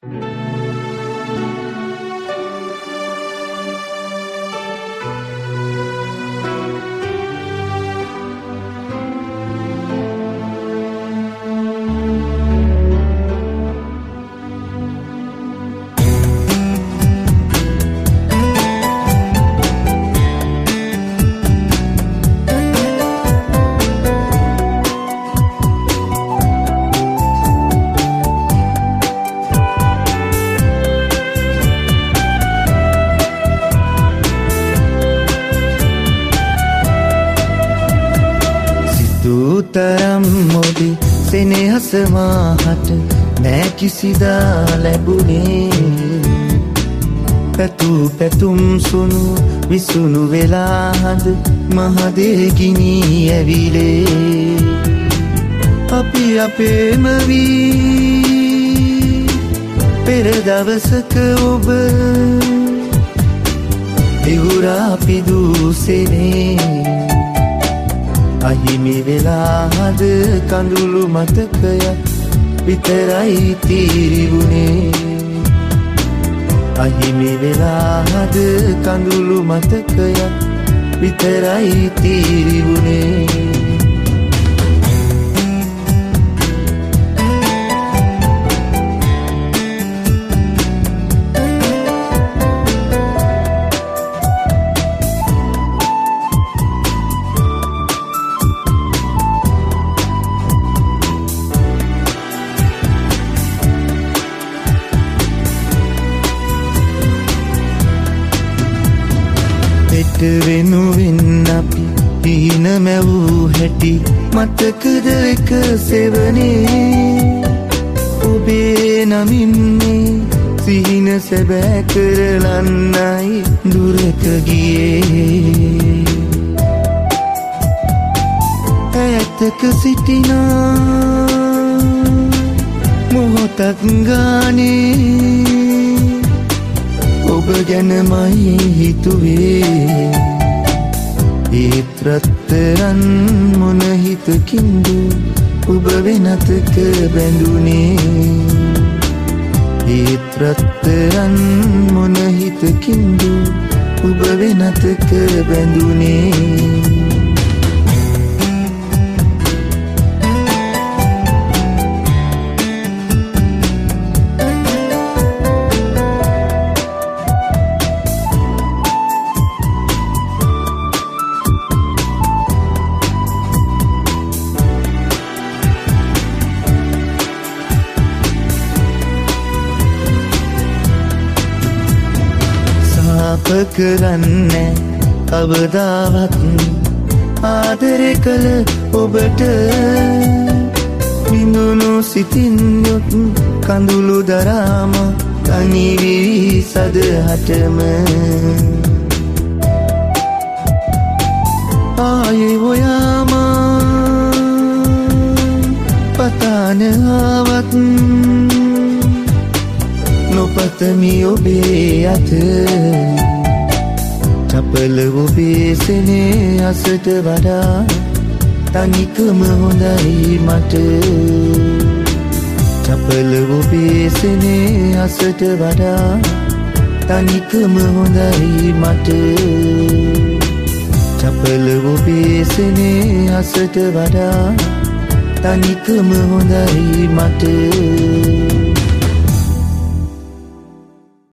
තරම් මොදි සෙනෙහස මාහට නෑ කිසිදා ලැබුණේ පැතු පැතුම් සුණු විසුණු වෙලා හඳ මහදේ ගිනි ඇවිලේ අපි අපේම වී පෙර දවසක ඔබ දිවුරා පිදුසෙනේ අහිමි වෙලා හද කඳුළු මතකය විතරයි තීරිවුනේ අහිමි වෙලා හද කඳුළු මතකය විතරයි තීරිවුනේ වෙනුවෙන් අපි හීන මැවූ හැටි මතකද එක සෙවනේ ඔබේ නමින්නේ සිහින සැබෑ කරලන්නයි දුරක ගියේ ඈතක සිටිනා මොහොතක් ගානේ ඔබ ගැනමයි හිතුවේ ඒත් රත්තරන් මොන හිතකින්ද ඔබ වෙනතක බැඳුනේ ඒත් රත්තරන් මොන හිතකින්ද ඔබ වෙනතක බැඳුනේ කරන්නේ කවදාවත් ආදරේ කළ ඔබට බිඳුණු සිතින් යොත් කඳුළු දරාම තනි වී සදහටම ආයේ ඔයාම පතාන ආවත් නොපතමි ඔබේ අත චපල ඔබේ සෙනේ අසට වඩා තනිකම හොඳයි මට චපල ඔබේ සෙනේ අසට වඩා තනිකම හොඳයි මට චපල ඔබේ සෙනේ අසට වඩා තනිකම හොඳයි මට